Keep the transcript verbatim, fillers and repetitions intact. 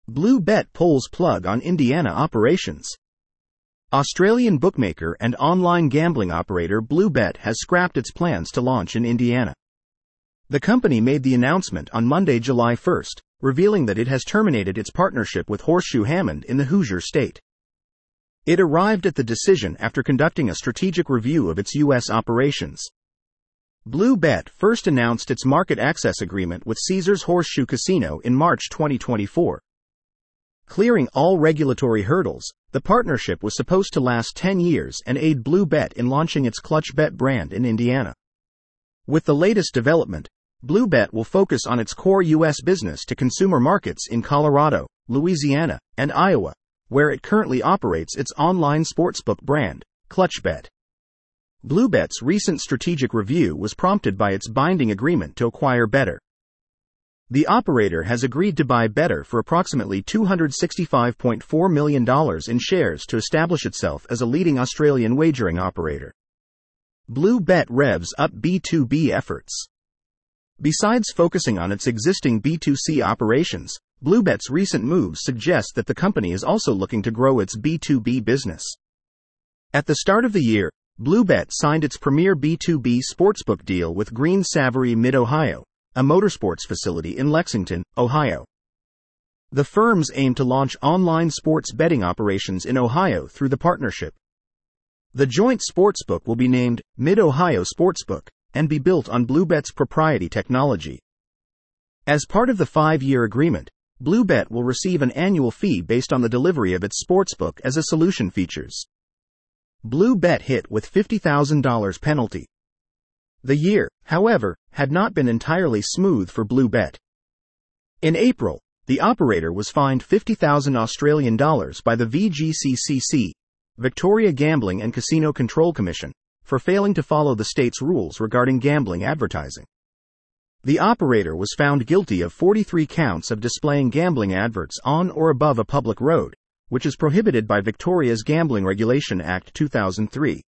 Blue Bet pulls plug on Indiana operations. Australian bookmaker and online gambling operator Blue Bet has scrapped its plans to launch in Indiana. The company made the announcement on Monday, July first, revealing that it has terminated its partnership with Horseshoe Hammond in the Hoosier State. It arrived at the decision after conducting a strategic review of its U S operations. Blue Bet first announced its market access agreement with Caesars Horseshoe Casino in March twenty twenty-four. Clearing all regulatory hurdles, the partnership was supposed to last ten years and aid Blue Bet in launching its Clutch Bet brand in Indiana. With the latest development, Blue Bet will focus on its core U S business to consumer markets in Colorado, Louisiana, and Iowa, where it currently operates its online sportsbook brand, Clutch Bet. Blue Bet's recent strategic review was prompted by its binding agreement to acquire Betr. The operator has agreed to buy Betr for approximately two hundred sixty-five point four million dollars in shares to establish itself as a leading Australian wagering operator. Blue Bet revs up B two B efforts. Besides focusing on its existing B two C operations, Blue Bet's recent moves suggest that the company is also looking to grow its B two B business. At the start of the year, Blue Bet signed its premier B two B sportsbook deal with Green Savary Mid-Ohio, a motorsports facility in Lexington, Ohio. The firms aim to launch online sports betting operations in Ohio through the partnership. The joint sportsbook will be named Mid-Ohio Sportsbook and be built on Blue Bet's proprietary technology. As part of the five-year agreement, Blue Bet will receive an annual fee based on the delivery of its sportsbook as a solution features. Blue Bet hit with fifty thousand dollars penalty. The year, however, had not been entirely smooth for Blue Bet. In April, the operator was fined fifty thousand Australian dollars by the V G C C C, Victoria Gambling and Casino Control Commission, for failing to follow the state's rules regarding gambling advertising. The operator was found guilty of forty-three counts of displaying gambling adverts on or above a public road, which is prohibited by Victoria's Gambling Regulation Act two thousand three.